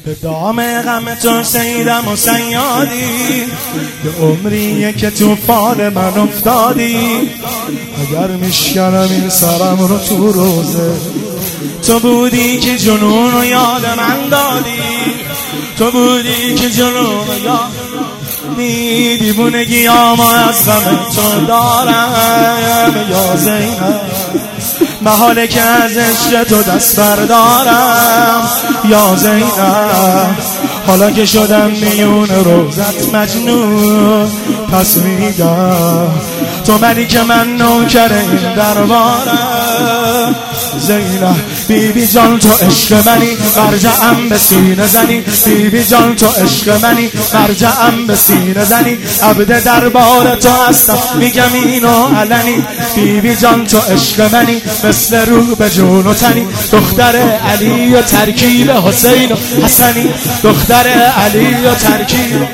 به دام غم تو سیدم و سیادی، به عمریه که تو فال من افتادی. اگر میشکنم این سرم رو تو روزه، تو بودی که جنون رو یاد من دادی، تو بودی که جنون رو یاد می. دیوونگی اما از غم تو دارم یا زینب، محاله که از عشق تو دست بردارم یا زینب. حالا که شدم میون روزت مجنون، پس میگم تو منی که من نوکر این دربارم. زینب بیبی جان تو عشق منی، مرجعم به سینه زنی. بیبی جان تو عشق منی، مرجعم به سینه زنی. عبد دربار تو هستم میگم اینو علنی. بیبی جان تو عشق منی، مثل روح به جون و تنی. دختر علی و ترکیب حسین و حسنی، دختر علی و ترکیب.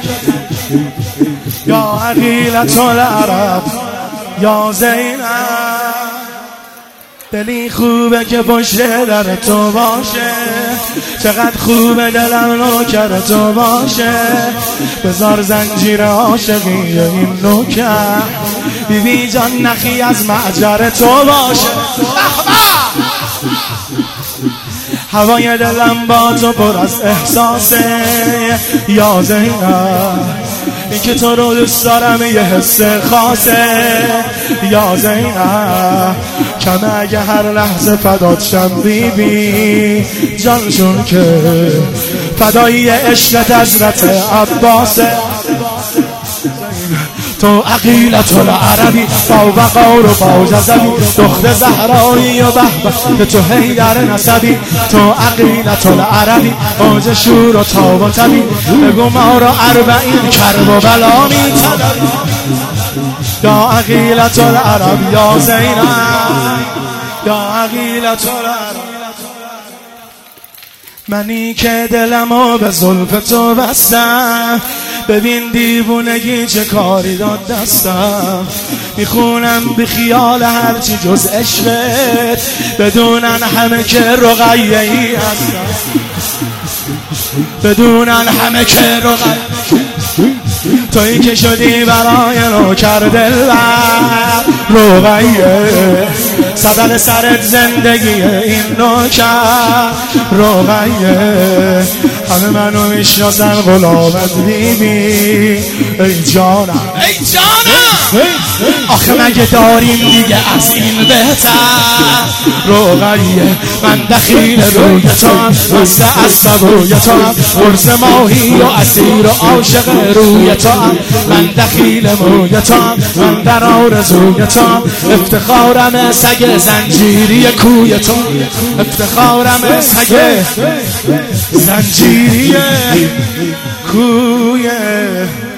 یا عقیلة العرب یا زینب، دلی خوبه که پشت در تو باشه، چقدر خوبه دلم نوکر تو باشه. بذار زنجیر عاشقی این نوکر، بیبی جان نخی از معجر تو باشه. هوای دلم با تو پر از احساسه یا زینب، این که تو رو دوست دارم یه حس خاصه یا زینب. کمه اگه هر لحظه فدات شم بیبی جانشون که فدایی عشقت حضرت عباسه. تو عقیلة العربی با وقار و با جذبی، دختر زهرایی و بهبه تو حیدر نسبی. تو عقیلة العربی اوج شور و تاب و تبی، بگو ما را 40 کرب و بلا می طلبی. یا عقیلة العرب یا زینب، یا عقیلة العرب. منی که دلمو به زلف تو بستم، ببین دیوونگی چه کاری داد دستم. میخونم بی خیال هرچی جز عشقت، بدونن همه که رقیه‌ای هستم، بدونن همه که رقیه‌ای. تویی که شدی برای نوکر دلبر رقیه، صدر سرت زندگی این نوکر رقیه. همه منو میشناسن غلامت بیبی. ای جانم ای جانم، آخه مگه داریم دیگه از این بهتر رقیه. من دخیل روی تو، مست از سبوی تو، قرص ماهی و اسیر و عاشق روی تو. من دخیل موی تو، من در آرزوی تو. افتخارم سگ زنجیری کوی تو، افتخارم سگ زنجیری کوی